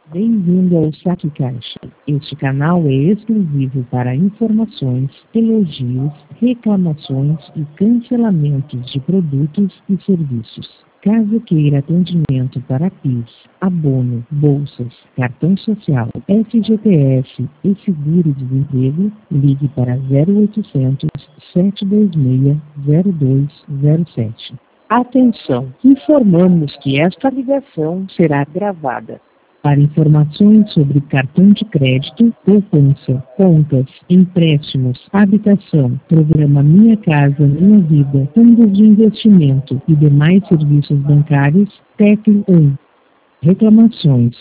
Bem-vindo ao Saque Caixa. Este canal é exclusivo para informações, elogios, reclamações e cancelamentos de produtos e serviços. Caso queira atendimento para PIS, abono, bolsas, cartão social, FGTS e seguro-desemprego, ligue para 0800 726 0207. Atenção! Informamos que esta ligação será gravada. Para informações sobre cartão de crédito, poupança, contas, empréstimos, habitação, programa Minha Casa, Minha Vida, fundos de investimento e demais serviços bancários, TEC 1. Reclamações.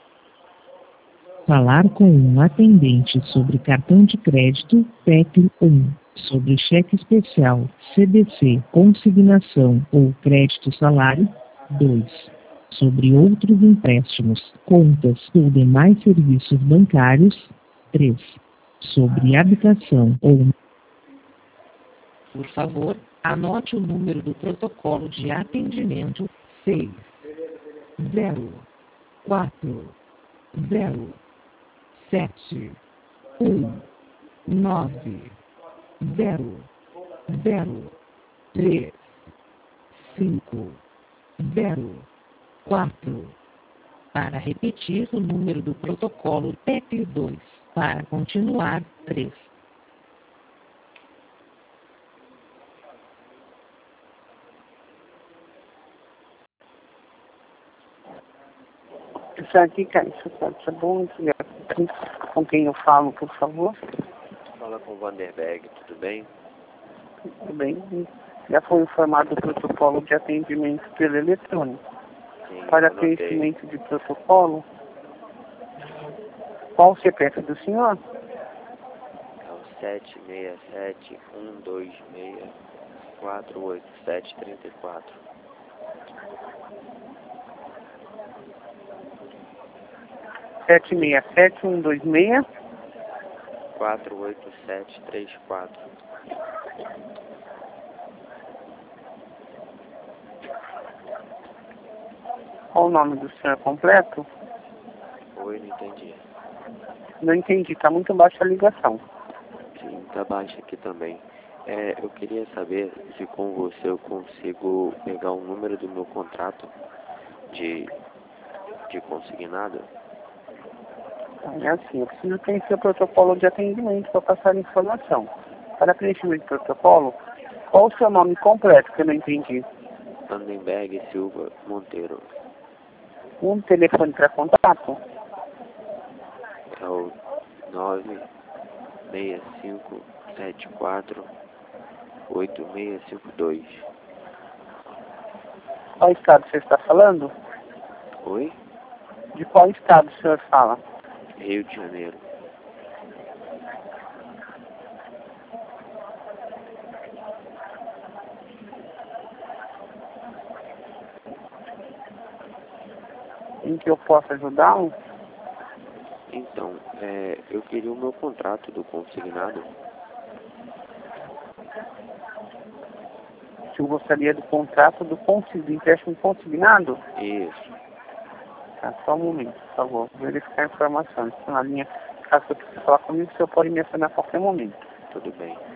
Falar com um atendente sobre cartão de crédito, TEC 1. Sobre cheque especial, CDC, consignação ou crédito salário, 2. Sobre outros empréstimos, contas ou demais serviços bancários, 3. Sobre habitação ou... Por favor, anote o número do protocolo de atendimento 6 0 4 0 7 1 9 0 0 3 5 0 4. Para repetir o número do protocolo TEC 2. Para continuar, 3. Saque Caixa, Caixa bom dia. Com quem eu falo, por favor? Fala com o Vanderberg, tudo bem? Tudo bem. Já foi informado o protocolo de atendimento pelo eletrônico. Sim, Para anotei. preenchimento de protocolo, qual o CPF do senhor? É o 767 126 487 34. Sete seis sete 126 487 34. Qual o nome do senhor completo? Oi, não entendi. Não entendi, está muito baixa a ligação. Sim, tá baixo aqui também. Eu queria saber se com você eu consigo pegar o número do meu contrato de consignado. É assim, eu preciso preencher o protocolo de atendimento para passar a informação. Para preenchimento de protocolo, qual o seu nome completo, que eu não entendi? Vandenberg Silva Monteiro. Um telefone para contato? É o 96574 8652. Qual estado você está falando? Oi? De qual estado o senhor fala? Rio de Janeiro. Em que eu posso ajudá-lo? Então, eu queria o meu contrato do consignado. Se eu gostaria do contrato do empréstimo consignado? Isso. Tá, só um momento, por favor. Vou verificar a informação. Estou na linha. Caso você precise falar comigo, o senhor pode me acionar a qualquer momento. Tudo bem.